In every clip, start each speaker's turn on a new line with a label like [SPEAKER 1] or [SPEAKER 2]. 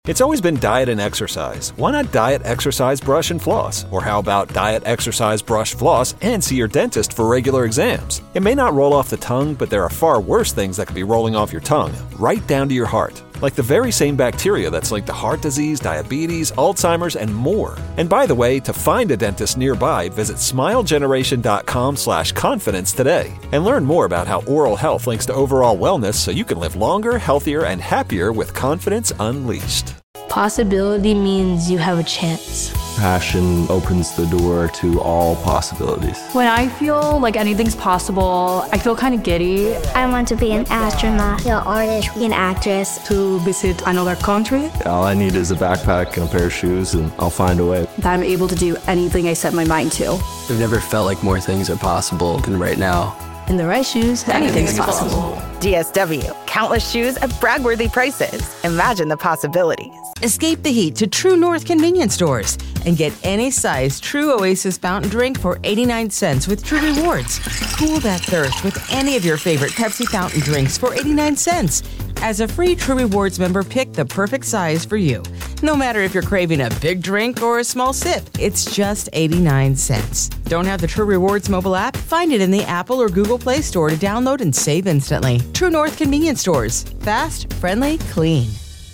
[SPEAKER 1] It's always been diet and exercise. Why not diet, exercise, brush, and floss? Or how about diet, exercise, brush, floss, and see your dentist for regular exams? It may not roll off the tongue, but there are far worse things that could be rolling off your tongue, right down to your heart. Like the very same bacteria that's linked to heart disease, diabetes, Alzheimer's, and more. And by the way, to find a dentist nearby, visit smilegeneration.com/confidence today and learn more about how oral health links to overall wellness so you can live longer, healthier, and happier with confidence unleashed.
[SPEAKER 2] Possibility means you have a chance.
[SPEAKER 3] Passion opens the door to all possibilities.
[SPEAKER 4] When I feel like anything's possible, I feel kind of giddy.
[SPEAKER 5] I want to be an astronaut, an artist, an actress.
[SPEAKER 4] To visit another country.
[SPEAKER 3] All I need is a backpack and a pair of shoes, and I'll find a way.
[SPEAKER 4] That I'm able to do anything I set my mind to.
[SPEAKER 6] I've never felt like more things are possible than right now.
[SPEAKER 4] In the right shoes, anything's possible.
[SPEAKER 7] DSW. Countless shoes at brag-worthy prices. Imagine the possibilities.
[SPEAKER 8] Escape the heat to True North convenience stores and get any size True Oasis fountain drink for 89 cents with True Rewards. Cool that thirst with any of your favorite Pepsi fountain drinks for 89 cents. As a free True Rewards member, pick the perfect size for you. No matter if you're craving a big drink or a small sip, it's just 89 cents. Don't have the True Rewards mobile app? Find it in the Apple or Google Play Store to download and save instantly. True North convenience stores. Fast, friendly, clean.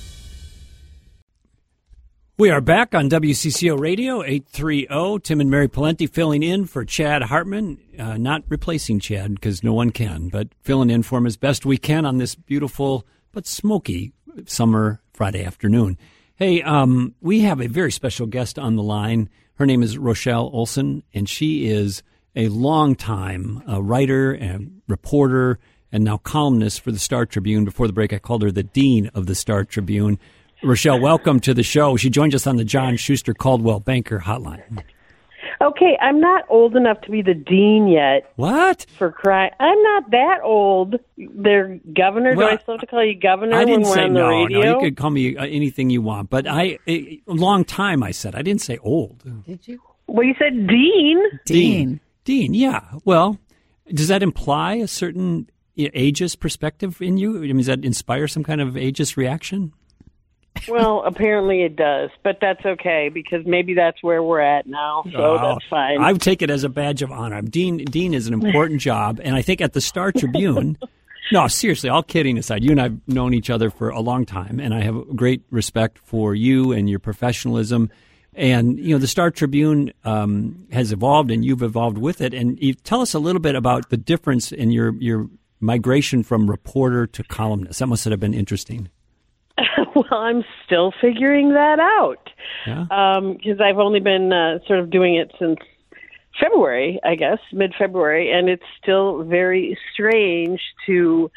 [SPEAKER 9] We are back on WCCO Radio, 830. Tim and Mary Palenti filling in for Chad Hartman. Not replacing Chad, because no one can, but filling in for him as best we can on this beautiful but smoky summer Friday afternoon. Hey, we have a very special guest on the line. Her name is Rochelle Olson, and she is a longtime writer and reporter and now columnist for the Star Tribune. Before the break, I called her the Dean of the Star Tribune. Rochelle, welcome to the show. She joins us on the John Schuster Caldwell Banker Hotline.
[SPEAKER 10] Okay, I'm not old enough to be the dean yet.
[SPEAKER 9] What?
[SPEAKER 10] For crying. I'm not that old. They're governor.
[SPEAKER 9] Well,
[SPEAKER 10] do I still have to call you governor
[SPEAKER 9] I didn't
[SPEAKER 10] when we're
[SPEAKER 9] say
[SPEAKER 10] on the
[SPEAKER 9] no.
[SPEAKER 10] radio?
[SPEAKER 9] No, you could call me anything you want. But a long time, I said. I didn't say old.
[SPEAKER 10] Did you? Well, you said dean.
[SPEAKER 9] Dean, yeah. Well, does that imply a certain ageist perspective in you? I mean, does that inspire some kind of ageist reaction?
[SPEAKER 10] Well, apparently it does, but that's okay because maybe that's where we're at now, so that's fine.
[SPEAKER 9] I would take it as a badge of honor. Dean is an important job, and I think at the Star Tribune, no, seriously, all kidding aside, you and I have known each other for a long time, and I have great respect for you and your professionalism. And, you know, the Star Tribune has evolved, and you've evolved with it. And you tell us a little bit about the difference in your migration from reporter to columnist. That must have been interesting.
[SPEAKER 10] Well, I'm still figuring that out because I've only been sort of doing it since February, I guess, mid-February, and it's still very strange to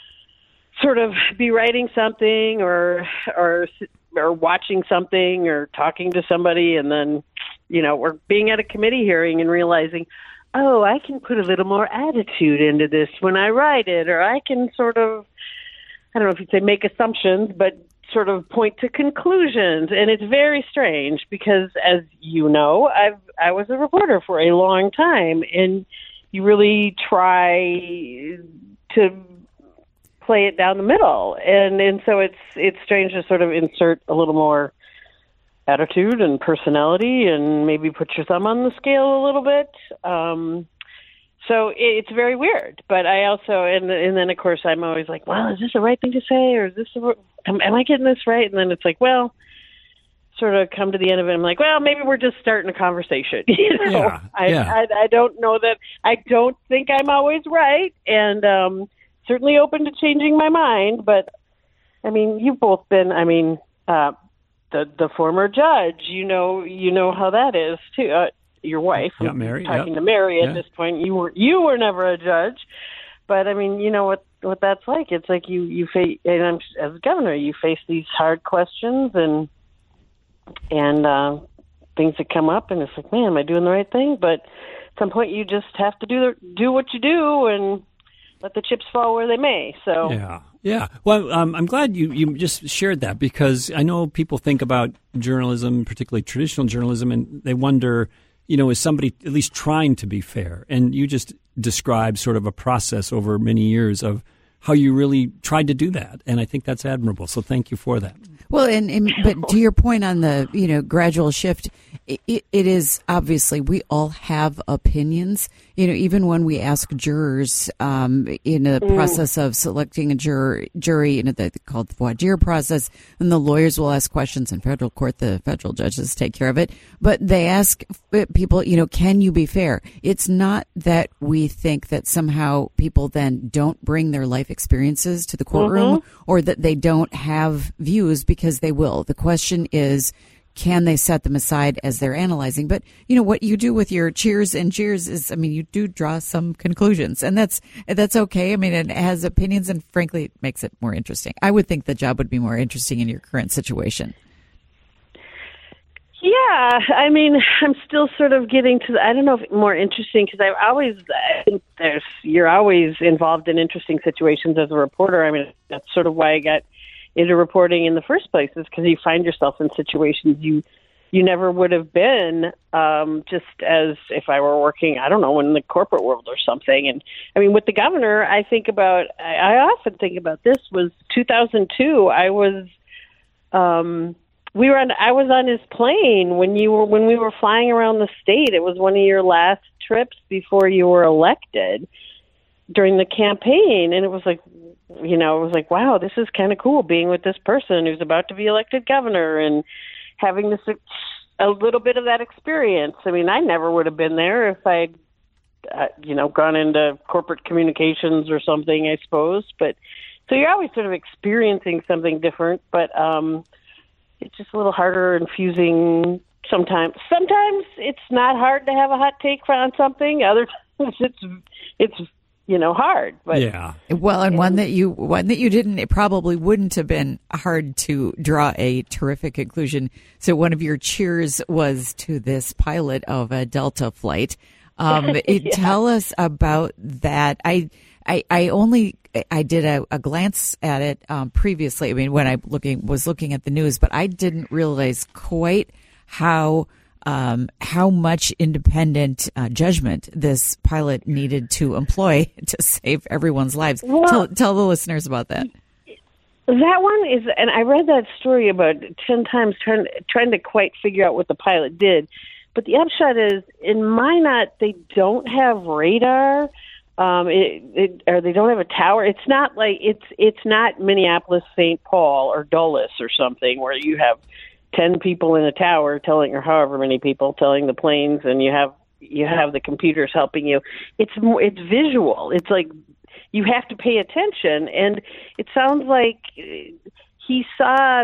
[SPEAKER 10] sort of be writing something or watching something or talking to somebody and then, you know, or being at a committee hearing and realizing, oh, I can put a little more attitude into this when I write it, or I can sort of, I don't know if you'd say make assumptions, but sort of point to conclusions. And it's very strange because, as you know, I was a reporter for a long time, and you really try to play it down the middle. And so it's strange to sort of insert a little more attitude and personality and maybe put your thumb on the scale a little bit. So it's very weird, but I also, and then of course I'm always like, well, is this the right thing to say, or is this, am I getting this right? And then it's like, well, sort of come to the end of it, I'm like, well, maybe we're just starting a conversation. You know? I don't know that, I don't think I'm always right, and certainly open to changing my mind, but I mean, you've both been, I mean, the former judge, you know how that is too. Your wife,
[SPEAKER 9] Mary,
[SPEAKER 10] talking to Mary at this point, you were never a judge, but I mean, you know what that's like. It's like you face, and as governor, you face these hard questions and things that come up, and it's like, man, am I doing the right thing? But at some point, you just have to do what you do and let the chips fall where they may. So
[SPEAKER 9] yeah. Well, I'm glad you just shared that, because I know people think about journalism, particularly traditional journalism, and they wonder, you know, is somebody at least trying to be fair? And you just described sort of a process over many years of how you really tried to do that. And I think that's admirable. So thank you for that.
[SPEAKER 11] Well, but to your point on the gradual shift, it is obviously we all have opinions. Even when we ask jurors in the process of selecting a jury, they call it the voir dire process, and the lawyers will ask questions in federal court. The federal judges take care of it, but they ask people, can you be fair? It's not that we think that somehow people then don't bring their life experiences to the courtroom or that they don't have views, because they will. The question is, can they set them aside as they're analyzing? But, what you do with your cheers and jeers is, you do draw some conclusions, and that's okay. It has opinions, and frankly, it makes it more interesting. I would think the job would be more interesting in your current situation.
[SPEAKER 10] Yeah, I'm still sort of getting to I don't know if more interesting, because I think you're always involved in interesting situations as a reporter. That's sort of why I got into reporting in the first place, is because you find yourself in situations you never would have been, just as if I were working, I don't know, in the corporate world or something. And with the governor, I often think about this, was 2002. I was on his plane when we were flying around the state. It was one of your last trips before you were elected during the campaign. And it was like, wow, this is kind of cool, being with this person who's about to be elected governor and having a little bit of that experience. I never would have been there if I'd, gone into corporate communications or something, I suppose. But so you're always sort of experiencing something different, but it's just a little harder and confusing sometimes. Sometimes it's not hard to have a hot take on something. Other times it's hard. But
[SPEAKER 11] yeah. Well, and one that you didn't, it probably wouldn't have been hard to draw a terrific conclusion. So one of your cheers was to this pilot of a Delta flight. Tell us about that. I did a glance at it previously. When I was looking at the news, but I didn't realize quite how much independent judgment this pilot needed to employ to save everyone's lives. Well, tell the listeners about that.
[SPEAKER 10] That one is, and I read that story about 10 times trying to quite figure out what the pilot did. But the upshot is, in Minot, they don't have radar. Or they don't have a tower. It's not like it's not Minneapolis, St. Paul, or Dulles or something where you have 10 people in a tower or however many people telling the planes, and you have the computers helping you. It's visual. It's like you have to pay attention, and it sounds like he saw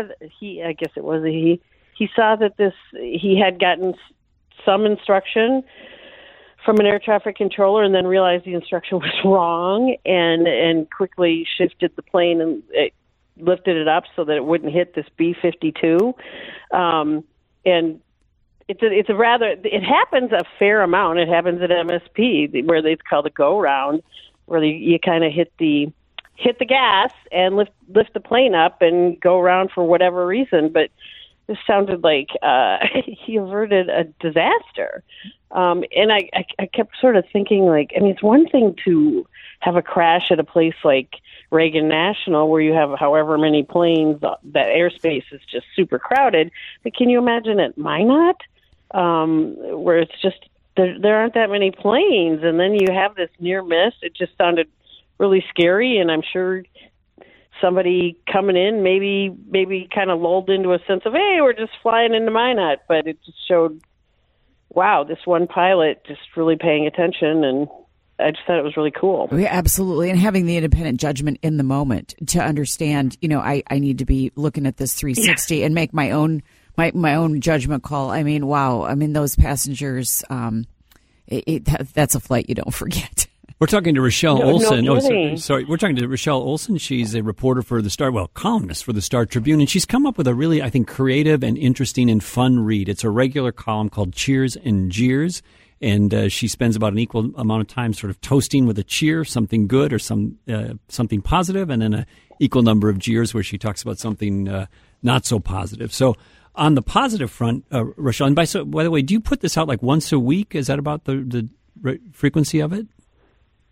[SPEAKER 10] that he had gotten some instruction from an air traffic controller, and then realized the instruction was wrong, and quickly shifted the plane and lifted it up so that it wouldn't hit this B-52. And it happens a fair amount. It happens at MSP, where it's called a go round, where you kind of hit the gas and lift the plane up and go around for whatever reason. But this sounded like he averted a disaster. And I kept sort of thinking, it's one thing to have a crash at a place like Reagan National where you have however many planes, that airspace is just super crowded. But can you imagine at Minot, where it's just, there aren't that many planes, and then you have this near miss? It just sounded really scary, and I'm sure somebody coming in maybe kind of lulled into a sense of, hey, we're just flying into Minot. But it just showed, wow, this one pilot just really paying attention, and I just thought it was really cool.
[SPEAKER 11] Yeah, absolutely. And having the independent judgment in the moment to understand, I need to be looking at this 360 and make my own judgment call. Wow. Those passengers, that's a flight you don't forget.
[SPEAKER 9] We're talking to Rochelle Olson.
[SPEAKER 10] Sorry.
[SPEAKER 9] We're talking to Rochelle Olson. She's a reporter for the Star, columnist for the Star Tribune, and she's come up with a really, I think, creative and interesting and fun read. It's a regular column called Cheers and Jeers, and she spends about an equal amount of time sort of toasting with a cheer, something good or something positive, and then an equal number of jeers where she talks about something not so positive. So on the positive front, Rochelle, and by the way, do you put this out like once a week? Is that about the frequency of it?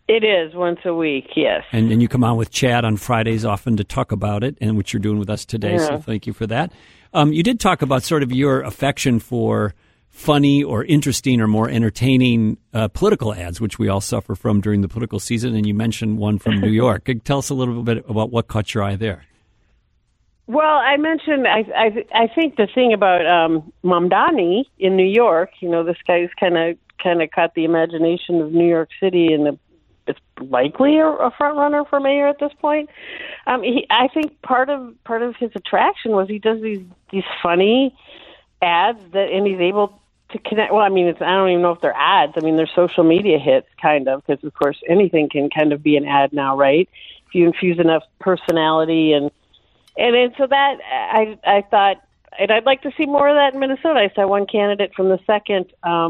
[SPEAKER 10] It is once a week, yes.
[SPEAKER 9] And you come on with Chad on Fridays often to talk about it, and which you're doing with us today, so thank you for that. You did talk about sort of your affection for funny or interesting or more entertaining political ads, which we all suffer from during the political season, and you mentioned one from New York. Tell us a little bit about what caught your eye there.
[SPEAKER 10] Well, I mentioned, I think the thing about Mamdani in New York, this guy's kind of caught the imagination of New York City, and it's likely a front runner for mayor at this point. I think part of his attraction was he does these funny ads and he's able to connect. Well, I don't even know if they're ads. They're social media hits, kind of, because of course anything can kind of be an ad now, right? If you infuse enough personality and so that I thought, and I'd like to see more of that in Minnesota. I saw one candidate from the second,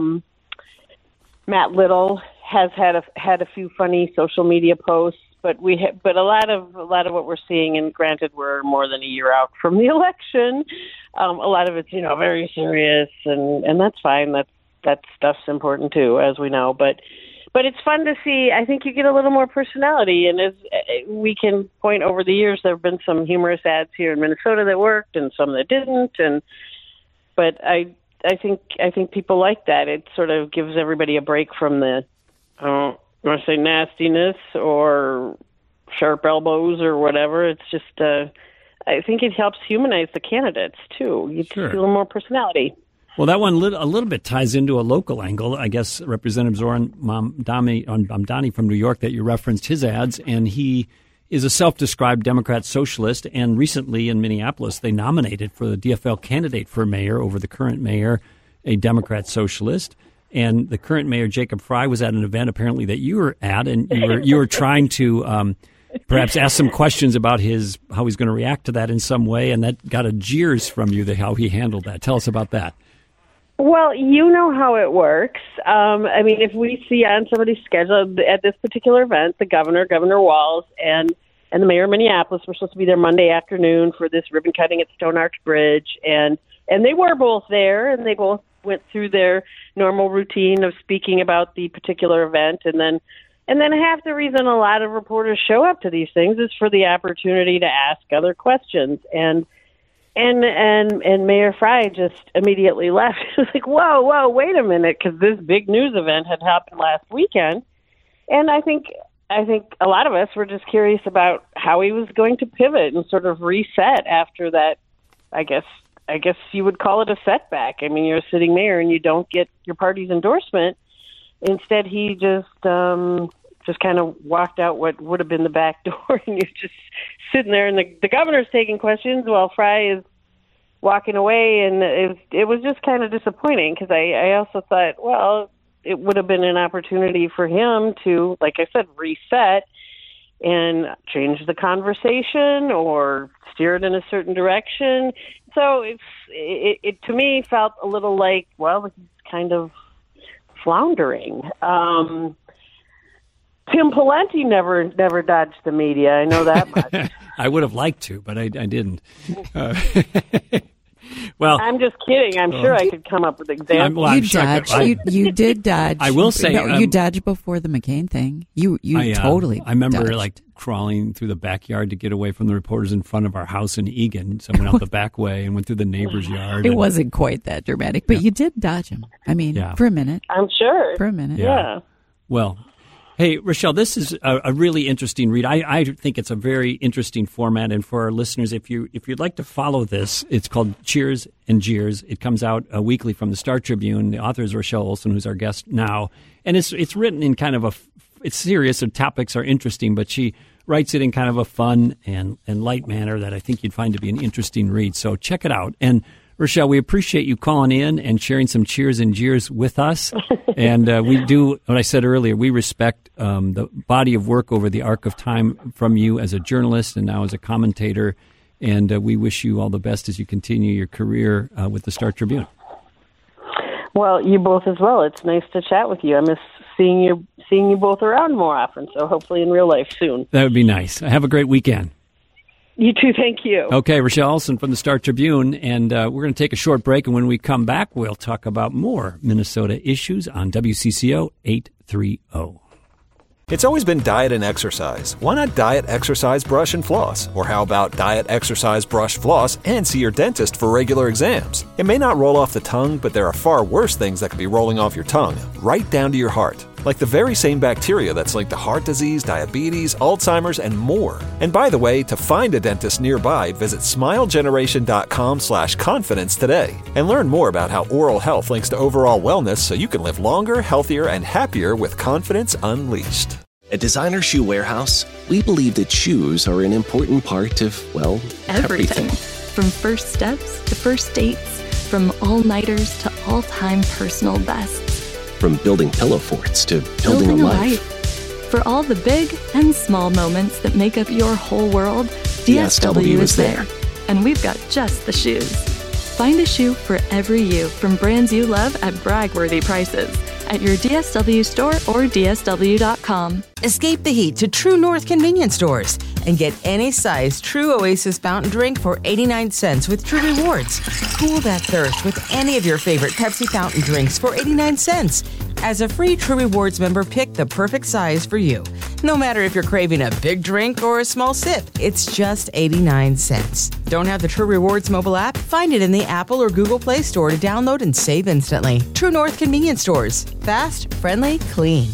[SPEAKER 10] Matt Little, has had a few funny social media posts, but a lot of what we're seeing, and granted we're more than a year out from the election, a lot of it's very serious, and that's fine. That stuff's important too, as we know, but it's fun to see. I think you get a little more personality, and as we can point over the years, there have been some humorous ads here in Minnesota that worked and some that didn't, but I think people like that. It sort of gives everybody a break from the, I don't want to say nastiness or sharp elbows or whatever. It's just, I think it helps humanize the candidates too. You feel a little more personality.
[SPEAKER 9] Well, that one a little bit ties into a local angle. I guess Representative Zoran Mamdani from New York that you referenced his ads, and he is a self-described Democrat socialist, and recently in Minneapolis they nominated for the DFL candidate for mayor over the current mayor, a Democrat socialist. And the current mayor, Jacob Frey, was at an event apparently that you were at, and you were trying to perhaps ask some questions about how he's going to react to that in some way, and that got a jeers from you, how he handled that. Tell us about that.
[SPEAKER 10] Well, you know how it works. If we see on somebody's schedule at this particular event, the Governor Walz, and the mayor of Minneapolis were supposed to be there Monday afternoon for this ribbon cutting at Stone Arch Bridge, and they were both there, and they both went through their normal routine of speaking about the particular event, and then half the reason a lot of reporters show up to these things is for the opportunity to ask other questions, and Mayor Frey just immediately left. It was like, whoa, wait a minute, because this big news event had happened last weekend, and I think a lot of us were just curious about how he was going to pivot and sort of reset after that. I guess you would call it a setback. You're a sitting mayor and you don't get your party's endorsement. Instead, he just kind of walked out what would have been the back door, and you're just sitting there, and the governor's taking questions while Frey is walking away, and it was just kind of disappointing, because I also thought, well, it would have been an opportunity for him to, like I said, reset and change the conversation or steer it in a certain direction. So it to me felt a little like, well, he's kind of floundering. Tim Pawlenty never dodged the media. I know that much.
[SPEAKER 9] I would have liked to, but I didn't. Well,
[SPEAKER 10] I'm just kidding. I'm sure I could come up with examples.
[SPEAKER 11] You did dodge.
[SPEAKER 9] I will say,
[SPEAKER 11] you dodged before the McCain thing. You totally.
[SPEAKER 9] I remember
[SPEAKER 11] dodged.
[SPEAKER 9] crawling through the backyard to get away from the reporters in front of our house in Eagan. Someone out the back way, and went through the neighbor's yard.
[SPEAKER 11] It wasn't quite that dramatic, but you did dodge him. For a minute.
[SPEAKER 10] I'm sure.
[SPEAKER 11] For a minute.
[SPEAKER 10] Yeah.
[SPEAKER 9] Well. Hey, Rochelle, this is a really interesting read. I think it's a very interesting format, and for our listeners, if you'd like to follow this, it's called Cheers and Jeers. It comes out weekly from the Star Tribune. The author is Rochelle Olson, who's our guest now, and it's written in kind of it's serious. The topics are interesting, but she writes it in kind of a fun and light manner that I think you'd find to be an interesting read. So check it out. And Rochelle, we appreciate you calling in and sharing some cheers and jeers with us. And we do, what I said earlier, we respect the body of work over the arc of time from you as a journalist and now as a commentator. And we wish you all the best as you continue your career with the Star Tribune.
[SPEAKER 10] Well, you both as well. It's nice to chat with you. I miss seeing you both around more often, so hopefully in real life soon.
[SPEAKER 9] That would be nice. Have a great weekend.
[SPEAKER 10] You too, thank you.
[SPEAKER 9] Okay, Rochelle Olson from the Star Tribune, and we're going to take a short break, and when we come back, we'll talk about more Minnesota issues on WCCO 830.
[SPEAKER 1] It's always been diet and exercise. Why not diet, exercise, brush, and floss? Or how about diet, exercise, brush, floss, and see your dentist for regular exams? It may not roll off the tongue, but there are far worse things that could be rolling off your tongue, right down to your heart. Like the very same bacteria that's linked to heart disease, diabetes, Alzheimer's, and more. And by the way, to find a dentist nearby, visit smilegeneration.com/confidence today and learn more about how oral health links to overall wellness so you can live longer, healthier, and happier with confidence unleashed.
[SPEAKER 12] At Designer Shoe Warehouse, we believe that shoes are an important part of, well, everything.
[SPEAKER 13] From first steps to first dates, from all-nighters to all-time personal bests.
[SPEAKER 12] From building pillow forts to building a life.
[SPEAKER 13] For all the big and small moments that make up your whole world, DSW is there. And we've got just the shoes. Find a shoe for every you from brands you love at brag-worthy prices at your DSW store or DSW.com.
[SPEAKER 8] Escape the heat to True North convenience stores and get any size True Oasis fountain drink for 89 cents with True Rewards. Cool that thirst with any of your favorite Pepsi fountain drinks for 89 cents. As a free True Rewards member, pick the perfect size for you. No matter if you're craving a big drink or a small sip, it's just 89 cents. Don't have the True Rewards mobile app? Find it in the Apple or Google Play Store to download and save instantly. True North convenience stores. Fast, friendly, clean.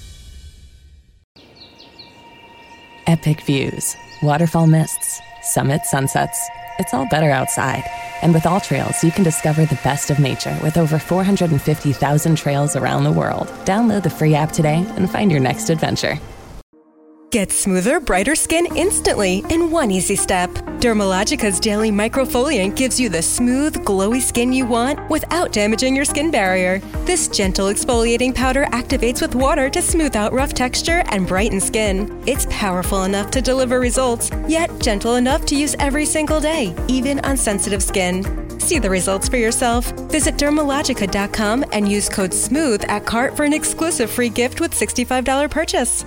[SPEAKER 14] Epic views, waterfall mists, summit sunsets. It's all better outside. And with AllTrails, you can discover the best of nature with over 450,000 trails around the world. Download the free app today and find your next adventure.
[SPEAKER 15] Get smoother, brighter skin instantly in one easy step. Dermalogica's daily microfoliant gives you the smooth, glowy skin you want without damaging your skin barrier. This gentle exfoliating powder activates with water to smooth out rough texture and brighten skin. It's powerful enough to deliver results, yet gentle enough to use every single day, even on sensitive skin. See the results for yourself. Visit Dermalogica.com and use code SMOOTH at cart for an exclusive free gift with $65 purchase.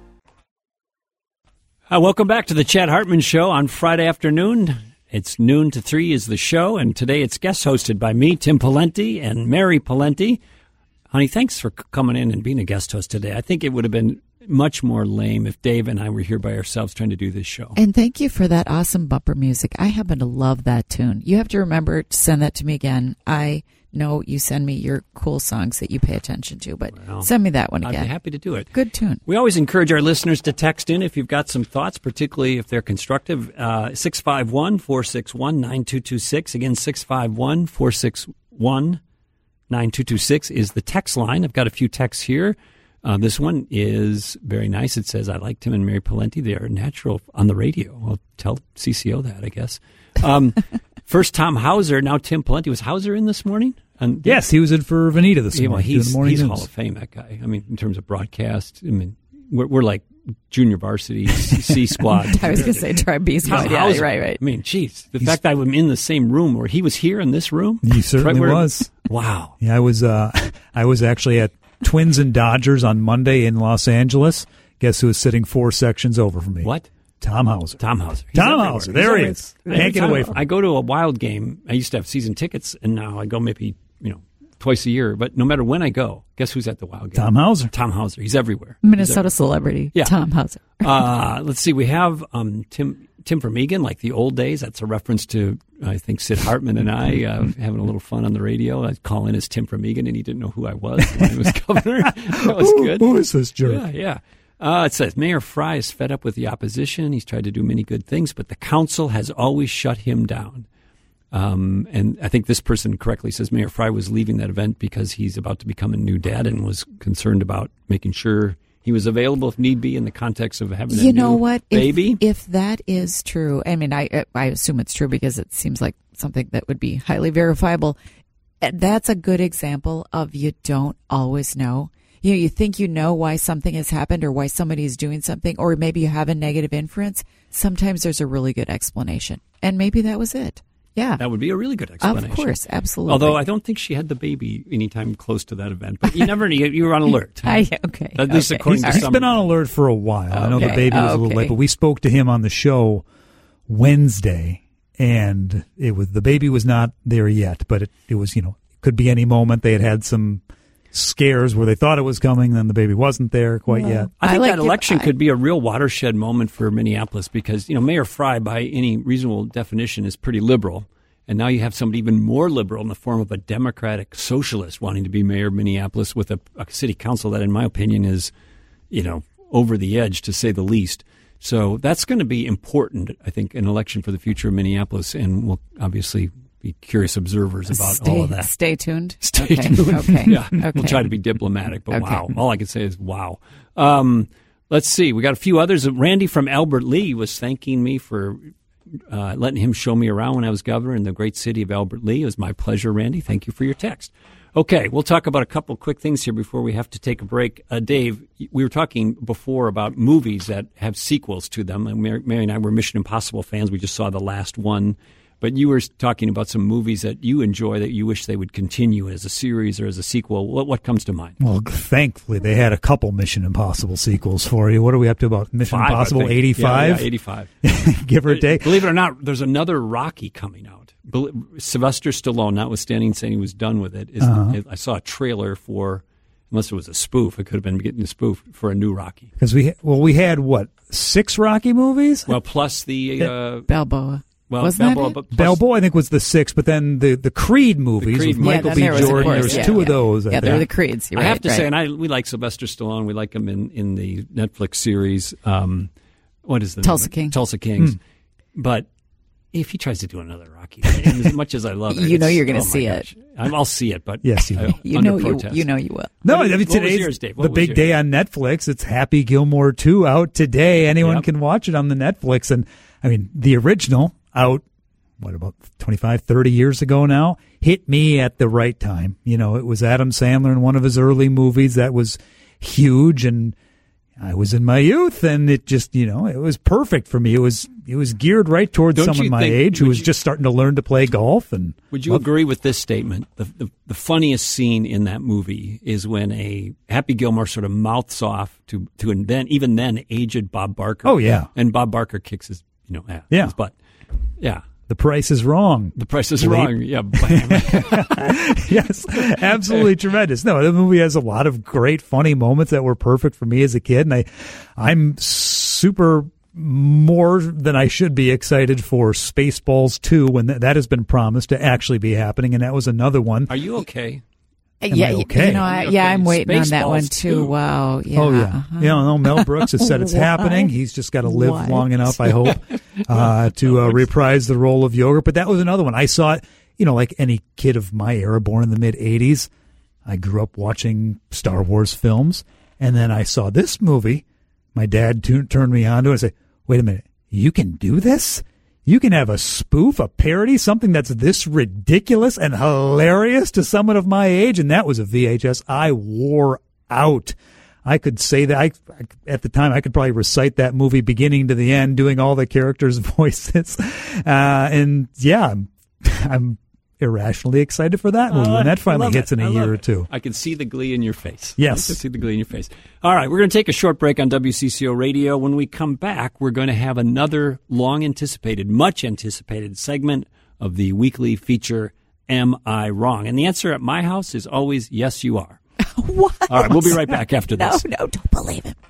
[SPEAKER 9] Welcome back to the Chad Hartman Show on Friday afternoon. It's noon to 3 is the show, and today it's guest hosted by me, Tim Pawlenty, and Mary Pawlenty. Honey, thanks for coming in and being a guest host today. I think it would have been much more lame if Dave and I were here by ourselves trying to do this show.
[SPEAKER 11] And thank you for that awesome bumper music. I happen to love that tune. You have to remember to send that to me again. I know you send me your cool songs that you pay attention to, but send me that one again.
[SPEAKER 9] I'd be happy to do it.
[SPEAKER 11] Good tune.
[SPEAKER 9] We always encourage our listeners to text in if you've got some thoughts, particularly if they're constructive. 651-461-9226. Again, 651-461-9226 is the text line. I've got a few texts here. This one is very nice. It says, I like Tim and Mary Pawlenty. They are natural on the radio. I'll tell CCO that, I guess. First Tom Hauser, now Tim Pawlenty. Was Hauser in this morning?
[SPEAKER 16] Yes, he was in for Vanita this morning.
[SPEAKER 9] Well, he's Hall of Fame, that guy. I mean, in terms of broadcast, I mean, we're like junior varsity C squad.
[SPEAKER 11] I was going to say try B squad. Yeah, right.
[SPEAKER 9] I mean, geez, the fact that I'm in the same room where he was here in this room.
[SPEAKER 16] He certainly was.
[SPEAKER 9] Wow.
[SPEAKER 16] Yeah, I was actually at Twins and Dodgers on Monday in Los Angeles. Guess who was sitting 4 sections over from me?
[SPEAKER 9] What?
[SPEAKER 16] Tom Hauser.
[SPEAKER 9] Tom Hauser.
[SPEAKER 16] There he is. Can't get away from him.
[SPEAKER 9] I go to a Wild game. I used to have season tickets, and now I go maybe, twice a year. But no matter when I go, guess who's at the Wild game?
[SPEAKER 16] Tom Hauser.
[SPEAKER 9] Tom Hauser. He's everywhere.
[SPEAKER 11] Minnesota celebrity.
[SPEAKER 9] Yeah.
[SPEAKER 11] Tom Hauser.
[SPEAKER 9] Let's see. We have Tim from Egan, like the old days. That's a reference to, I think, Sid Hartman and I having a little fun on the radio. I'd call in as Tim from Egan, and he didn't know who I was when I was governor. That was good.
[SPEAKER 16] Who is this jerk?
[SPEAKER 9] Yeah. It says, Mayor Fry is fed up with the opposition. He's tried to do many good things, but the council has always shut him down. And I think this person correctly says Mayor Fry was leaving that event because he's about to become a new dad and was concerned about making sure he was available if need be in the context of having a new baby.
[SPEAKER 11] If that is true, I mean, I assume it's true because it seems like something that would be highly verifiable. That's a good example of you don't always know. You think you know why something has happened or why somebody is doing something, or maybe you have a negative inference. Sometimes there's a really good explanation, and maybe that was it. Yeah.
[SPEAKER 9] That would be a really good explanation.
[SPEAKER 11] Of course, absolutely.
[SPEAKER 9] Although I don't think she had the baby anytime close to that event, but you never knew. You were on alert.
[SPEAKER 11] Okay.
[SPEAKER 9] At least according to
[SPEAKER 16] He's been on alert for a while. I know the baby was a little late, but we spoke to him on the show Wednesday, and the baby was not there yet, but it was, could be any moment. They had some scares where they thought it was coming, then the baby wasn't there quite yet.
[SPEAKER 9] I think that election could be a real watershed moment for Minneapolis because, Mayor Frey, by any reasonable definition, is pretty liberal. And now you have somebody even more liberal in the form of a Democratic socialist wanting to be mayor of Minneapolis with a city council that, in my opinion, is, over the edge, to say the least. So that's going to be important, I think, an election for the future of Minneapolis. And we'll obviously be curious observers about all of that.
[SPEAKER 11] Stay tuned.
[SPEAKER 9] Stay tuned.
[SPEAKER 11] Okay.
[SPEAKER 9] Yeah.
[SPEAKER 11] Okay.
[SPEAKER 9] We'll try to be diplomatic, but wow. All I can say is wow. Let's see. We got a few others. Randy from Albert Lee was thanking me for letting him show me around when I was governor in the great city of Albert Lee. It was my pleasure, Randy. Thank you for your text. Okay, we'll talk about a couple quick things here before we have to take a break. Dave, we were talking before about movies that have sequels to them. And Mary and I were Mission Impossible fans. We just saw the last one. But you were talking about some movies that you enjoy that you wish they would continue as a series or as a sequel. What comes to mind?
[SPEAKER 16] Well, thankfully, they had a couple Mission Impossible sequels for you. What are we up to about Mission Impossible 85?
[SPEAKER 9] Yeah, 85.
[SPEAKER 16] Give or take.
[SPEAKER 9] Believe it or not, there's another Rocky coming out. Sylvester Stallone, notwithstanding saying he was done with it, I saw a trailer for, unless it was a spoof, it could have been getting a spoof for a new Rocky.
[SPEAKER 16] Because we had, 6 Rocky movies?
[SPEAKER 9] Well, plus the...
[SPEAKER 11] Balboa.
[SPEAKER 9] Well,
[SPEAKER 16] Balboa, I think, was the 6th, but then the Creed movies with Michael B. Jordan, there's 2 of those.
[SPEAKER 11] Yeah, they're the Creeds.
[SPEAKER 9] I have to say, and we like Sylvester Stallone. We like him in the Netflix series. What is the
[SPEAKER 11] Tulsa King?
[SPEAKER 9] Tulsa Kings. But if he tries to do another Rocky, as much as I love it,
[SPEAKER 11] you're going to see it.
[SPEAKER 9] I'll see it, but
[SPEAKER 16] yes, you will.
[SPEAKER 11] You know you will.
[SPEAKER 16] No, I mean, today's the big day on Netflix. It's Happy Gilmore 2 out today. Anyone can watch it on the Netflix, and I mean the original. Out, about 25, 30 years ago now, hit me at the right time. It was Adam Sandler in one of his early movies that was huge, and I was in my youth, and it just, it was perfect for me. It was geared right towards someone my age who was just starting to learn to play golf. And
[SPEAKER 9] would you agree with this statement? The funniest scene in that movie is when a Happy Gilmore sort of mouths off to even then aged Bob Barker.
[SPEAKER 16] Oh, yeah.
[SPEAKER 9] And Bob Barker kicks his, his butt. Yeah.
[SPEAKER 16] The Price is Wrong.
[SPEAKER 9] The Price is Wrong. Yeah.
[SPEAKER 16] Yes. Absolutely tremendous. No, the movie has a lot of great, funny moments that were perfect for me as a kid. And I'm super more than I should be excited for Spaceballs 2 when that has been promised to actually be happening. And that was another one.
[SPEAKER 9] Are you okay?
[SPEAKER 16] Okay.
[SPEAKER 11] I'm waiting on that one too. Wow. Yeah.
[SPEAKER 16] Oh yeah. No, Mel Brooks has said it's happening. He's just got to live long enough, I hope, to reprise the role of Yogurt. But that was another one. I saw it, like any kid of my era, born in the mid '80s. I grew up watching Star Wars films, and then I saw this movie. My dad turned me on to it and said, "Wait a minute, you can do this? You can have a spoof, a parody, something that's this ridiculous and hilarious to someone of my age." And that was a VHS I wore out. I could say that at the time I could probably recite that movie beginning to the end, doing all the characters' voices. And yeah, I'm irrationally excited for that movie when that finally hits in a year or two.
[SPEAKER 9] I can see the glee in your face.
[SPEAKER 16] Yes.
[SPEAKER 9] I can see the glee in your face. All right, we're going to take a short break on WCCO Radio. When we come back, we're going to have another long-anticipated, much-anticipated segment of the weekly feature, Am I Wrong? And the answer at my house is always, yes, you are.
[SPEAKER 11] What?
[SPEAKER 9] All right, we'll be right back after this.
[SPEAKER 11] No, don't believe it.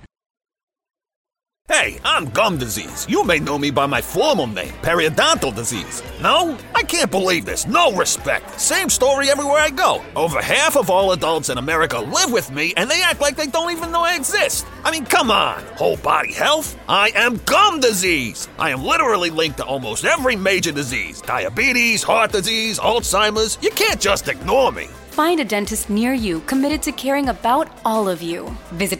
[SPEAKER 17] Hey, I'm Gum Disease. You may know me by my formal name, periodontal disease. No? I can't believe this. No respect. Same story everywhere I go. Over half of all adults in America live with me, and they act like they don't even know I exist. I mean, come on. Whole body health? I am Gum Disease. I am literally linked to almost every major disease. Diabetes, heart disease, Alzheimer's. You can't just ignore me.
[SPEAKER 18] Find a dentist near you committed to caring about all of you. Visit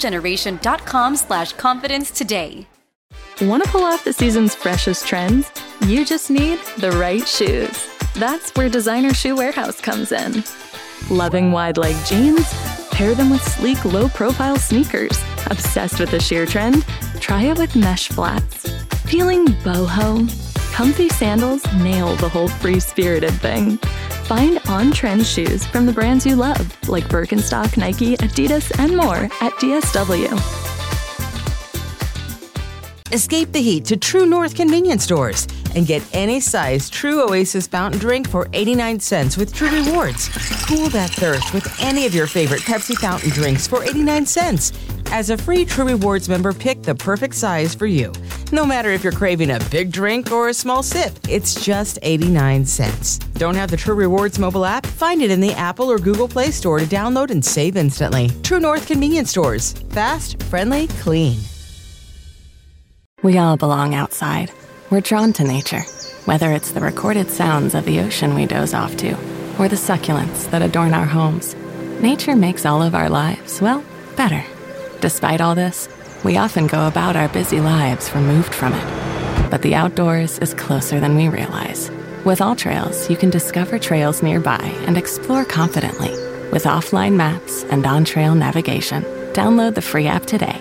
[SPEAKER 18] smilegeneration.com/confidence today.
[SPEAKER 13] Want to pull off the season's freshest trends? You just need the right shoes. That's where Designer Shoe Warehouse comes in. Loving wide leg jeans? Pair them with sleek, low-profile sneakers. Obsessed with the sheer trend? Try it with mesh flats. Feeling boho? Comfy sandals nail the whole free-spirited thing. Find on-trend shoes from the brands you love, like Birkenstock, Nike, Adidas, and more at DSW.
[SPEAKER 8] Escape the heat to True North convenience stores and get any size True Oasis fountain drink for 89 cents with True Rewards. Cool that thirst with any of your favorite Pepsi fountain drinks for 89 cents. As a free True Rewards member, pick the perfect size for you. No matter if you're craving a big drink or a small sip, it's just 89 cents. Don't have the True Rewards mobile app? Find it in the Apple or Google Play Store to download and save instantly. True North Convenience Stores. Fast, friendly, clean.
[SPEAKER 14] We all belong outside. We're drawn to nature, whether it's the recorded sounds of the ocean we doze off to, or the succulents that adorn our homes. Nature makes all of our lives, well, better. Despite all this, we often go about our busy lives removed from it. But the outdoors is closer than we realize. With AllTrails, you can discover trails nearby and explore confidently. With offline maps and on-trail navigation, download the free app today.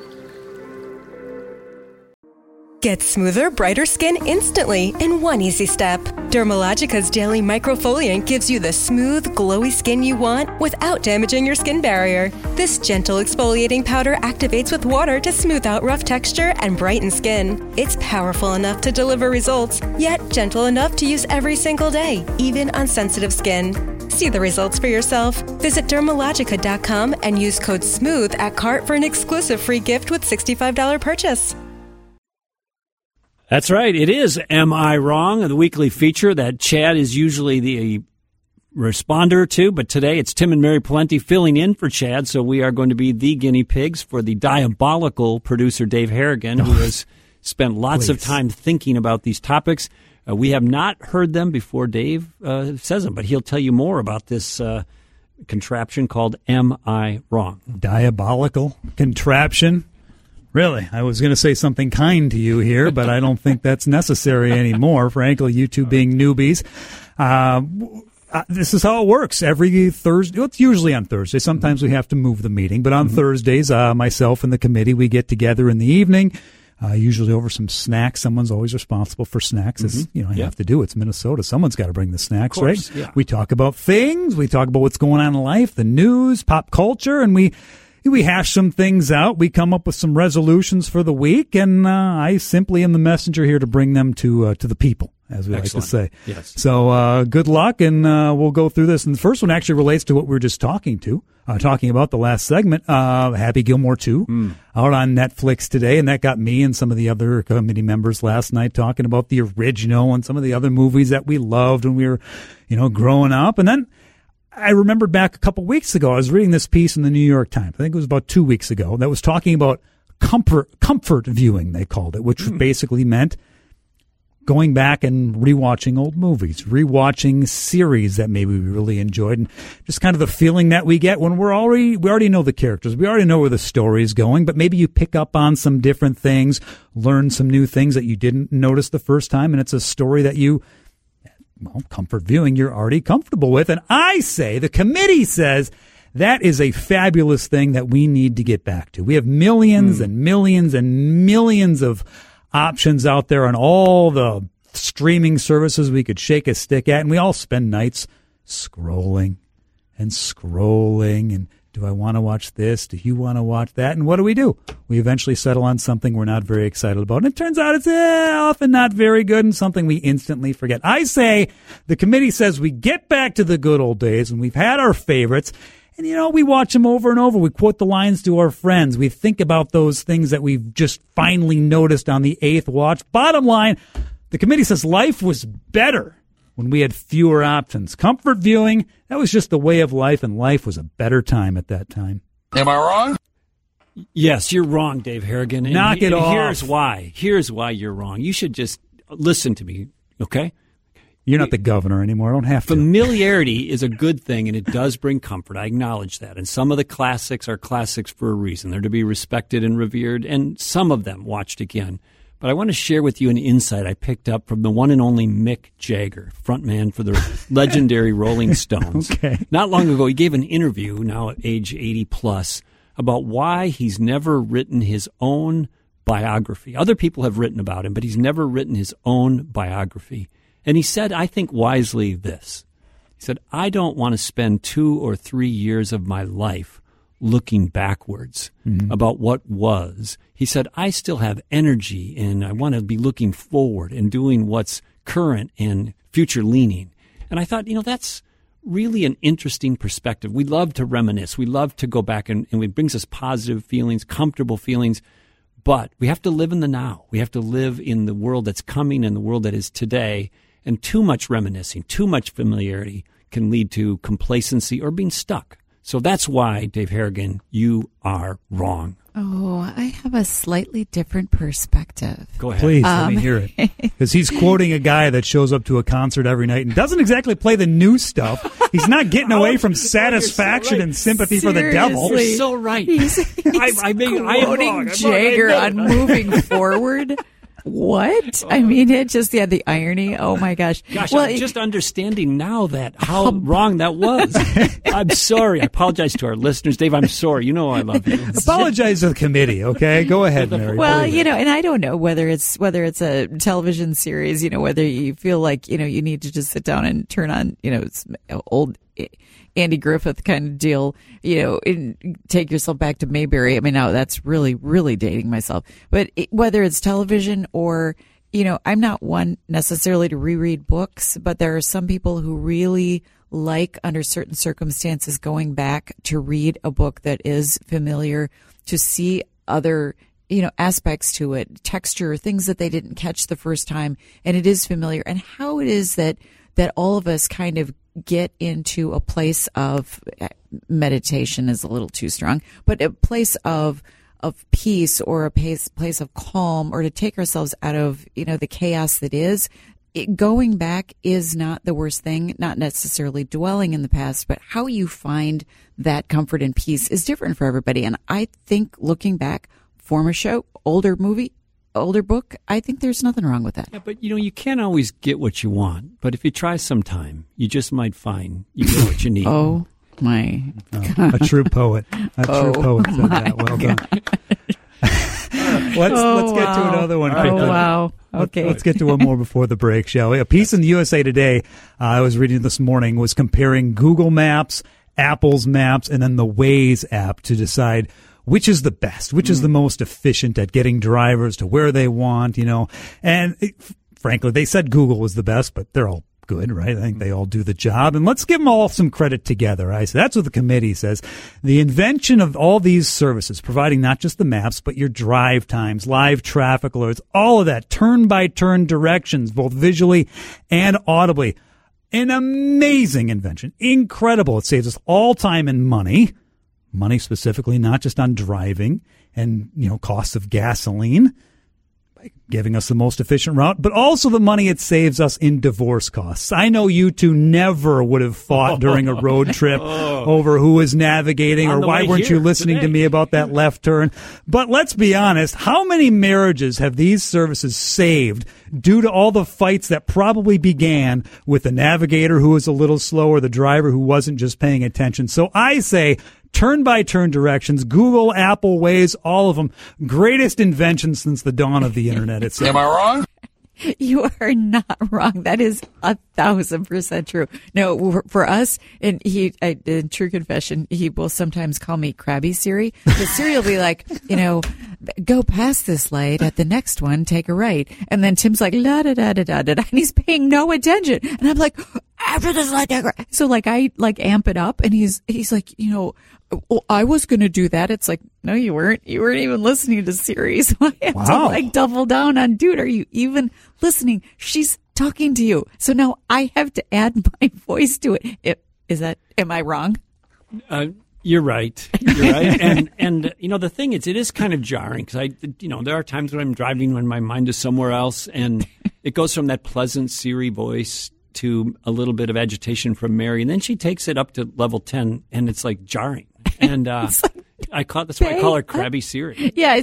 [SPEAKER 15] Get smoother, brighter skin instantly in one easy step. Dermalogica's Daily Microfoliant gives you the smooth, glowy skin you want without damaging your skin barrier. This gentle exfoliating powder activates with water to smooth out rough texture and brighten skin. It's powerful enough to deliver results, yet gentle enough to use every single day, even on sensitive skin. See the results for yourself. Visit Dermalogica.com and use code SMOOTH at cart for an exclusive free gift with $65 purchase.
[SPEAKER 9] That's right. It is Am I Wrong, the weekly feature that Chad is usually the responder to, but today it's Tim and Mary Palenti filling in for Chad, so we are going to be the guinea pigs for the diabolical producer Dave Harrigan, who has spent lots of time thinking about these topics. We have not heard them before Dave says them, but he'll tell you more about this contraption called Am I Wrong?
[SPEAKER 16] Diabolical contraption? Really? I was going to say something kind to you here, but I don't think that's necessary anymore, frankly, you two being newbies. This is how it works. Every Thursday, well, it's usually on Thursday. Sometimes we have to move the meeting, but on Thursdays, myself and the committee, we get together in the evening, usually over some snacks. Someone's always responsible for snacks. As you know, I have to do. It's Minnesota. Someone's got to bring the snacks, right? Yeah. We talk about things. We talk about what's going on in life, the news, pop culture, and we hash some things out. We come up with some resolutions for the week, and I simply am the messenger here to bring them to the people, as we like to say.
[SPEAKER 9] Yes.
[SPEAKER 16] So good luck, and we'll go through this. And the first one actually relates to what we were just talking about the last segment. Happy Gilmore 2 out on Netflix today, and that got me and some of the other committee members last night talking about the original and some of the other movies that we loved when we were, growing up. And then I remembered back a couple weeks ago, I was reading this piece in the New York Times. I think it was about 2 weeks ago, that was talking about comfort viewing, they called it, which basically meant going back and rewatching old movies, rewatching series that maybe we really enjoyed, and just kind of the feeling that we get when we already know the characters, we already know where the story's going, but maybe you pick up on some different things, learn some new things that you didn't notice the first time, and it's a story that comfort viewing you're already comfortable with. And I say, the committee says, that is a fabulous thing that we need to get back to. We have millions and millions and millions of options out there on all the streaming services we could shake a stick at, and we all spend nights scrolling and do I want to watch this? Do you want to watch that? And what do? We eventually settle on something we're not very excited about. And it turns out it's often not very good and something we instantly forget. I say the committee says we get back to the good old days and we've had our favorites. And, we watch them over and over. We quote the lines to our friends. We think about those things that we've just finally noticed on the 8th watch. Bottom line, the committee says life was better when we had fewer options. Comfort viewing, that was just the way of life, and life was a better time at that time.
[SPEAKER 17] Am I wrong?
[SPEAKER 9] Yes, you're wrong, Dave Harrigan. And
[SPEAKER 16] Knock it off.
[SPEAKER 9] Here's why you're wrong. You should just listen to me, okay?
[SPEAKER 16] You're not the governor anymore. I don't have to.
[SPEAKER 9] Familiarity is a good thing, and it does bring comfort. I acknowledge that. And some of the classics are classics for a reason. They're to be respected and revered, and some of them watched again. But I want to share with you an insight I picked up from the one and only Mick Jagger, frontman for the legendary Rolling Stones.
[SPEAKER 16] Okay.
[SPEAKER 9] Not long ago, he gave an interview, now at age 80 plus, about why he's never written his own biography. Other people have written about him, but he's never written his own biography. And he said, I think wisely this. He said, I don't want to spend 2 or 3 years of my life looking backwards about what was. He said, I still have energy and I want to be looking forward and doing what's current and future leaning. And I thought, that's really an interesting perspective. We love to reminisce. We love to go back and it brings us positive feelings, comfortable feelings. But we have to live in the now. We have to live in the world that's coming and the world that is today. And too much reminiscing, too much familiarity can lead to complacency or being stuck. So that's why, Dave Harrigan, you are wrong.
[SPEAKER 11] Oh, I have a slightly different perspective.
[SPEAKER 9] Go ahead.
[SPEAKER 16] Please, let me hear it. Because he's quoting a guy that shows up to a concert every night and doesn't exactly play the new stuff. He's not getting away from satisfaction and sympathy for the devil.
[SPEAKER 9] You're so right.
[SPEAKER 11] He's
[SPEAKER 9] I am wrong.
[SPEAKER 11] Jagger on Moving Forward. What? I mean, it just, the irony. Oh, my gosh.
[SPEAKER 9] I'm just understanding now how wrong that was. I'm sorry. I apologize to our listeners. Dave, I'm sorry. You know I love you.
[SPEAKER 16] Apologize to the committee, okay? Go ahead, Mary.
[SPEAKER 11] Well, and I don't know whether it's a television series, whether you feel like, you need to just sit down and turn on, it's old Andy Griffith kind of deal, and take yourself back to Mayberry. I mean, now that's really, really dating myself. But whether it's television or, I'm not one necessarily to reread books, but there are some people who really like, under certain circumstances, going back to read a book that is familiar, to see other aspects to it, texture, things that they didn't catch the first time, and it is familiar, and how it is that all of us kind of get into a place of meditation is a little too strong, but a place of peace or a place of calm, or to take ourselves out of, the chaos that is. Going back is not the worst thing, not necessarily dwelling in the past, but how you find that comfort and peace is different for everybody. And I think looking back, former show, older movie, older book, I think there's nothing wrong with that.
[SPEAKER 9] Yeah, but you can't always get what you want. But if you try sometime, you just might find you get what you need.
[SPEAKER 11] Oh my God.
[SPEAKER 16] A true poet. A true poet said that. Well done. Let's get to another one quickly.
[SPEAKER 11] Oh, wow. Okay.
[SPEAKER 16] Let's get to one more before the break, shall we? A piece in the USA Today I was reading this morning was comparing Google Maps, Apple's Maps, and then the Waze app to decide which is the best, which is the most efficient at getting drivers to where they want, And frankly, they said Google was the best, but they're all good, right? I think they all do the job. And let's give them all some credit together. So that's what the committee says. The invention of all these services, providing not just the maps, but your drive times, live traffic alerts, all of that, turn-by-turn directions, both visually and audibly. An amazing invention. Incredible. It saves us all time and money. Money specifically, not just on driving and, costs of gasoline, by giving us the most efficient route, but also the money it saves us in divorce costs. I know you two never would have fought during a road trip over who was navigating or why weren't you listening to me about that left turn. But let's be honest, how many marriages have these services saved due to all the fights that probably began with the navigator who was a little slow or the driver who wasn't just paying attention? So I say, turn-by-turn directions, Google, Apple, Waze, all of them. Greatest invention since the dawn of the Internet.
[SPEAKER 17] Am I wrong?
[SPEAKER 11] You are not wrong. That is 1,000% true. No, for us, and in true confession, he will sometimes call me Krabby Siri. The Siri will be like, go past this light at the next one, take a right. And then Tim's like, la da da da da da, and he's paying no attention. And I'm like, after this light, take a right. So I amp it up, and he's like, I was going to do that. It's like, no, you weren't. You weren't even listening to Siri. So I have to double down on, dude, are you even listening? She's talking to you. So now I have to add my voice to it. Am I wrong?
[SPEAKER 9] You're right. You're right. And the thing is, it is kind of jarring because there are times when I'm driving when my mind is somewhere else, and it goes from that pleasant Siri voice to a little bit of agitation from Mary, and then she takes it up to level 10, and it's like jarring. And that's why I call her Krabby Siri.
[SPEAKER 11] Yeah,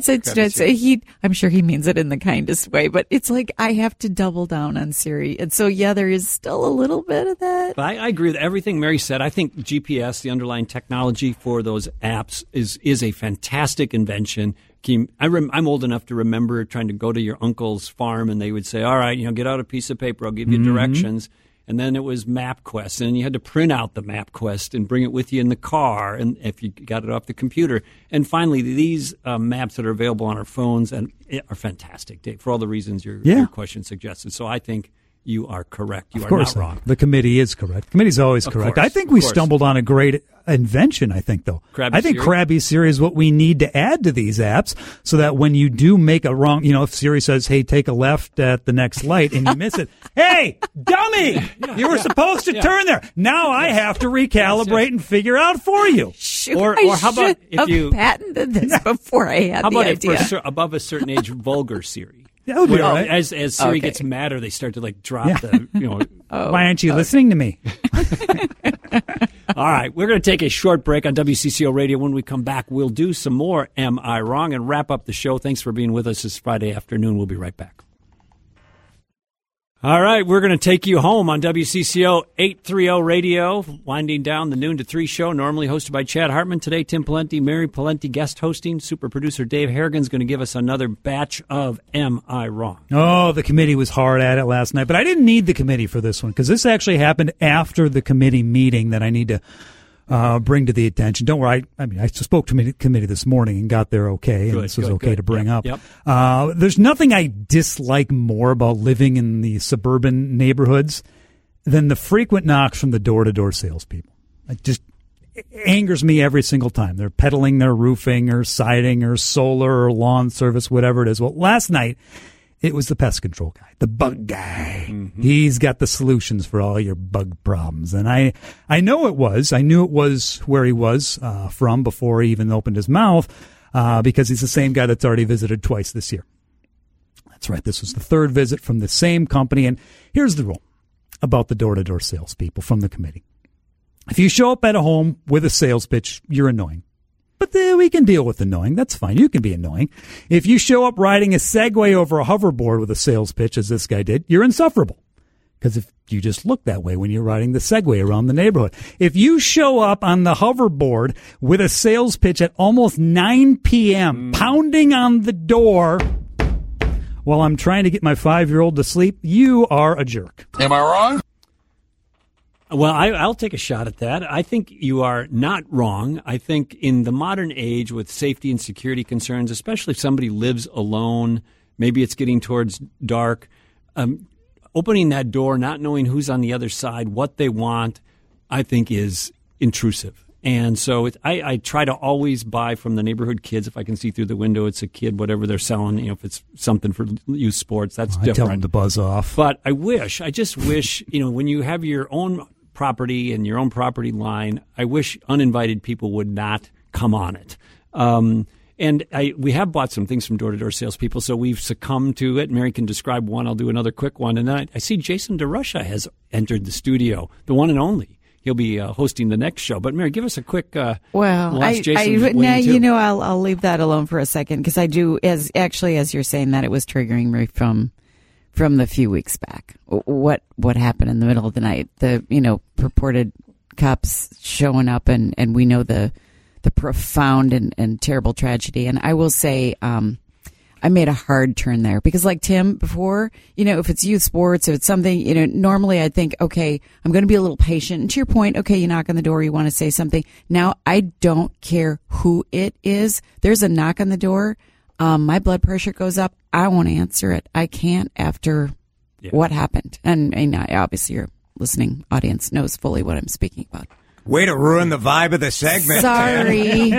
[SPEAKER 11] I'm sure he means it in the kindest way, but it's like I have to double down on Siri, and so there is still a little bit of that.
[SPEAKER 9] But I agree with everything Mary said. I think GPS, the underlying technology for those apps, is a fantastic invention. I'm old enough to remember trying to go to your uncle's farm, and they would say, "All right, get out a piece of paper. I'll give you directions." And then it was MapQuest, and you had to print out the MapQuest and bring it with you in the car, and if you got it off the computer. And finally, these maps that are available on our phones and are fantastic, Dave, for all the reasons your question suggested. So I think you are correct. You are not wrong.
[SPEAKER 16] The committee is correct. The committee's always correct. I think we stumbled on a great invention, I think, though. I think Krabby Siri is what we need to add to these apps so that when you do make a wrong, if Siri says, hey, take a left at the next light and you miss it, hey, dummy, you were supposed to turn there. Now I have to recalibrate and figure out for you.
[SPEAKER 11] Or how about if you patented this before I had the idea?
[SPEAKER 9] How about for above a certain age, vulgar Siri?
[SPEAKER 16] That would be all right.
[SPEAKER 9] As Siri gets madder, they start to drop the,
[SPEAKER 16] Why aren't you listening to me?
[SPEAKER 9] All right, we're going to take a short break on WCCO Radio. When we come back, we'll do some more Am I Wrong and wrap up the show. Thanks for being with us this Friday afternoon. We'll be right back. All right, we're going to take you home on WCCO 830 Radio, winding down the noon to 3 show, normally hosted by Chad Hartman. Today, Tim Pawlenty, Mary Pawlenty guest hosting. Super producer Dave Harrigan is going to give us another batch of Am I Wrong?
[SPEAKER 16] Oh, the committee was hard at it last night, but I didn't need the committee for this one because this actually happened after the committee meeting that I need to bring to the attention. Don't worry. I spoke to the committee this morning and got there okay, and this was okay to bring up.
[SPEAKER 9] Yep.
[SPEAKER 16] There's nothing I dislike more about living in the suburban neighborhoods than the frequent knocks from the door-to-door salespeople. It just angers me every single time. They're peddling their roofing or siding or solar or lawn service, whatever it is. Well, last night, it was the pest control guy, the bug guy. Mm-hmm. He's got the solutions for all your bug problems. And I knew it was where he was from before he even opened his mouth because he's the same guy that's already visited twice this year. That's right. This was the third visit from the same company. And here's the rule about the door-to-door salespeople from the committee. If you show up at a home with a sales pitch, you're annoying. But we can deal with annoying. That's fine. You can be annoying. If you show up riding a Segway over a hoverboard with a sales pitch, as this guy did, you're insufferable. Because if you just look that way when you're riding the Segway around the neighborhood. If you show up on the hoverboard with a sales pitch at almost 9 p.m., pounding on the door while I'm trying to get my 5-year-old to sleep, you are a jerk.
[SPEAKER 17] Am I wrong?
[SPEAKER 9] Well, I'll take a shot at that. I think you are not wrong. I think in the modern age with safety and security concerns, especially if somebody lives alone, maybe it's getting towards dark, opening that door, not knowing who's on the other side, what they want, I think is intrusive. And so I try to always buy from the neighborhood kids. If I can see through the window, it's a kid, whatever they're selling. If it's something for youth sports, that's different.
[SPEAKER 16] I tell them to buzz off.
[SPEAKER 9] But I just wish, when you have your own property and your own property line, I wish uninvited people would not come on it. And we have bought some things from door-to-door salespeople, so we've succumbed to it. Mary can describe one. I'll do another quick one. And then I see Jason DeRusha has entered the studio, the one and only. He'll be hosting the next show. But Mary, give us a quick.
[SPEAKER 11] I'll leave that alone for a second because I do as you're saying that, it was triggering me from the few weeks back. What happened in the middle of the night? The purported cops showing up, and we know the profound and terrible tragedy. And I will say, I made a hard turn there because, like Tim before, if it's youth sports, if it's something, normally I'd think, okay, I'm going to be a little patient. And to your point, okay, you knock on the door, you want to say something. Now I don't care who it is. There's a knock on the door. My blood pressure goes up. I won't answer it. I can't after what happened. And obviously your listening audience knows fully what I'm speaking about.
[SPEAKER 19] Way to ruin the vibe of the segment.
[SPEAKER 11] Sorry.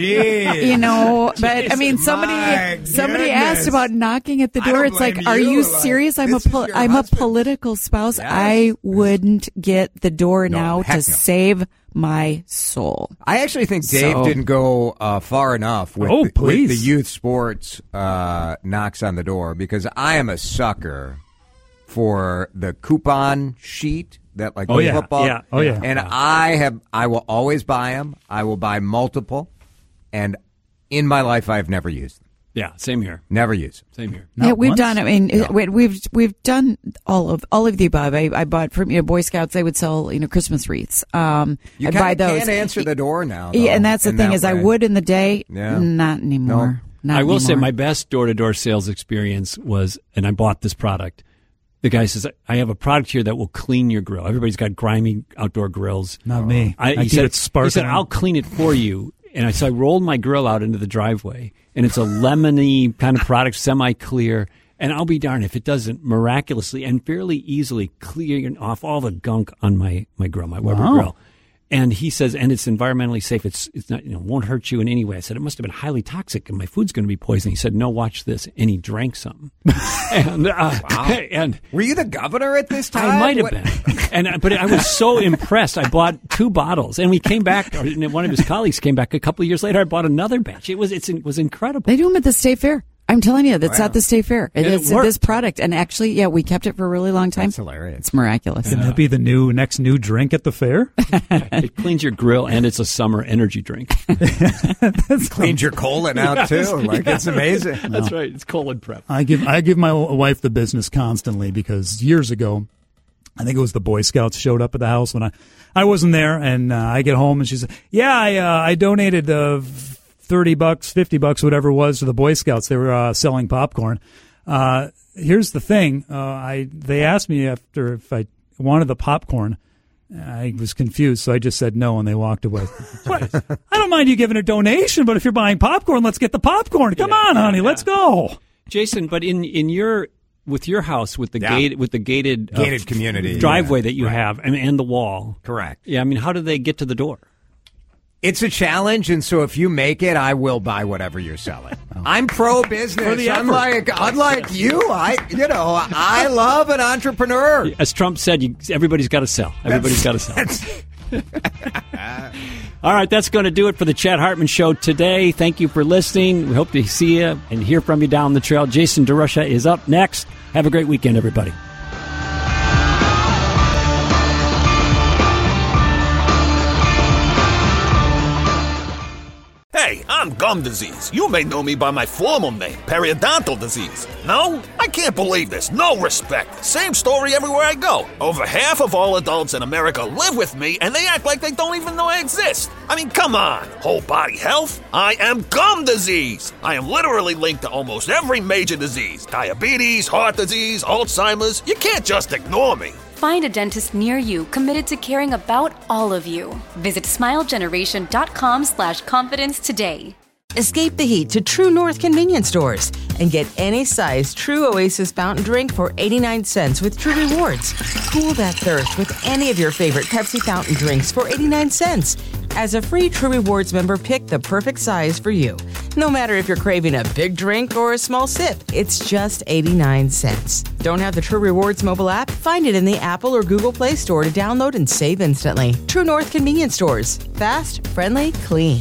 [SPEAKER 19] Jeez.
[SPEAKER 11] But I mean, somebody asked about knocking at the door. It's like, are you serious? I'm a political spouse. Yes. I wouldn't get the door now to save my soul.
[SPEAKER 19] I actually think Dave didn't go far enough with the youth sports knocks on the door, because I am a sucker for the coupon sheet that football.
[SPEAKER 16] Yeah. Oh yeah.
[SPEAKER 19] And I will always buy them. I will buy multiple. And in my life, I've never used them.
[SPEAKER 9] Yeah, same here.
[SPEAKER 19] Never used them.
[SPEAKER 9] Same here.
[SPEAKER 11] Not we've once. Done. I mean, we've done all of the above. I bought from Boy Scouts. They would sell
[SPEAKER 19] Christmas
[SPEAKER 11] wreaths.
[SPEAKER 19] You
[SPEAKER 11] can't
[SPEAKER 19] answer the door now. Though,
[SPEAKER 11] and that's the thing is, I would in the day. Yeah. Not anymore.
[SPEAKER 9] No. I will say my best door-to-door sales experience was, and I bought this product. the guy says, I have a product here that will clean your grill. Everybody's got grimy outdoor grills.
[SPEAKER 16] Not me.
[SPEAKER 9] He
[SPEAKER 16] keep it sparkling.
[SPEAKER 9] He said, I'll clean it for you. And so I rolled my grill out into the driveway, and it's a lemony kind of product, semi-clear. And I'll be darned if it doesn't miraculously and fairly easily clear off all the gunk on my grill, my Weber grill. And he says, and it's environmentally safe. It's not, won't hurt you in any way. I said, it must have been highly toxic and my food's going to be poisoned. He said, no, watch this. And he drank some. And, and
[SPEAKER 19] were you the governor at this time?
[SPEAKER 9] I might have been. But I was so impressed. I bought 2 bottles and we came back, and one of his colleagues came back a couple of years later. I bought another batch. It was incredible.
[SPEAKER 11] They do them at the State Fair. I'm telling you, that's at the State Fair. It's this product. And actually, we kept it for a really long time.
[SPEAKER 19] That's hilarious.
[SPEAKER 11] It's miraculous.
[SPEAKER 16] Can that be the next new drink at the fair?
[SPEAKER 9] It cleans your grill, and it's a summer energy drink.
[SPEAKER 19] Cleans your colon out, too. It's amazing.
[SPEAKER 9] That's right. It's colon prep.
[SPEAKER 16] I give my wife the business constantly because years ago, I think it was the Boy Scouts showed up at the house when I wasn't there, and I get home, and she said, I donated $30, $50, whatever it was, to the Boy Scouts. They were selling popcorn. Here's the thing. They asked me if I wanted the popcorn. I was confused, so I just said no, and they walked away. I don't mind you giving a donation, but if you're buying popcorn, let's get the popcorn. Come on, honey, let's go.
[SPEAKER 9] Jason, but in your house with the gated
[SPEAKER 19] community
[SPEAKER 9] driveway that you have and the wall.
[SPEAKER 19] Correct.
[SPEAKER 9] Yeah, I mean, how do they get to the door?
[SPEAKER 19] It's a challenge, and so if you make it, I will buy whatever you're selling. I'm pro-business. Unlike you, I love an entrepreneur.
[SPEAKER 9] As Trump said, everybody's got to sell. Everybody's got to sell. All right, that's going to do it for the Chad Hartman Show today. Thank you for listening. We hope to see you and hear from you down the trail. Jason DeRusha is up next. Have a great weekend, everybody.
[SPEAKER 17] Hey, I'm gum disease. You may know me by my formal name, periodontal disease. No? I can't believe this. No respect. Same story everywhere I go. Over half of all adults in America live with me, and they act like they don't even know I exist. I mean, come on. Whole body health? I am gum disease. I am literally linked to almost every major disease. Diabetes, heart disease, Alzheimer's. You can't just ignore me.
[SPEAKER 18] Find a dentist near you committed to caring about all of you. Visit smilegeneration.com/confidence today.
[SPEAKER 8] Escape the heat to True North convenience stores and get any size True Oasis fountain drink for 89 cents with True Rewards. Cool that thirst with any of your favorite Pepsi fountain drinks for 89 cents. As a free True Rewards member, pick the perfect size for you. No matter if you're craving a big drink or a small sip, it's just 89 cents. Don't have the True Rewards mobile app? Find it in the Apple or Google Play Store to download and save instantly. True North convenience stores. Fast, friendly, clean.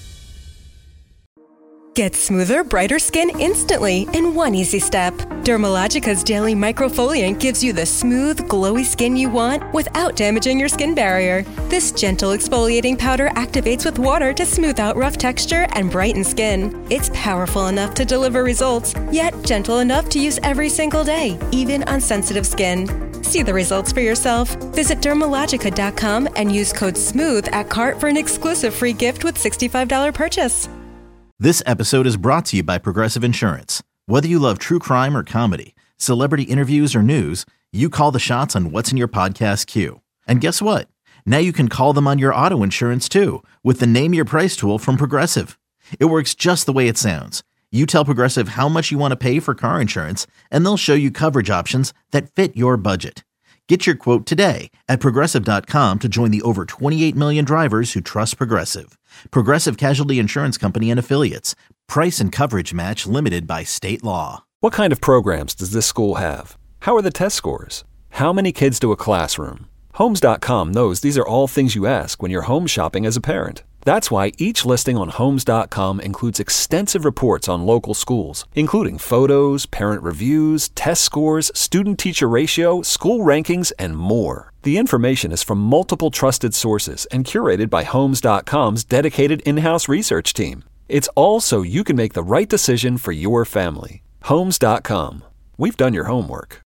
[SPEAKER 15] Get smoother, brighter skin instantly in one easy step. Dermalogica's Daily Microfoliant gives you the smooth, glowy skin you want without damaging your skin barrier. This gentle exfoliating powder activates with water to smooth out rough texture and brighten skin. It's powerful enough to deliver results, yet gentle enough to use every single day, even on sensitive skin. See the results for yourself. Visit Dermalogica.com and use code SMOOTH at cart for an exclusive free gift with $65 purchase.
[SPEAKER 20] This episode is brought to you by Progressive Insurance. Whether you love true crime or comedy, celebrity interviews or news, you call the shots on what's in your podcast queue. And guess what? Now you can call them on your auto insurance too with the Name Your Price tool from Progressive. It works just the way it sounds. You tell Progressive how much you want to pay for car insurance, and they'll show you coverage options that fit your budget. Get your quote today at Progressive.com to join the over 28 million drivers who trust Progressive. Progressive Casualty Insurance Company and Affiliates. Price and coverage match limited by state law.
[SPEAKER 1] What kind of programs does this school have? How are the test scores? How many kids do a classroom? Homes.com knows these are all things you ask when you're home shopping as a parent. That's why each listing on Homes.com includes extensive reports on local schools, including photos, parent reviews, test scores, student-teacher ratio, school rankings, and more. The information is from multiple trusted sources and curated by Homes.com's dedicated in-house research team. It's all so you can make the right decision for your family. Homes.com. We've done your homework.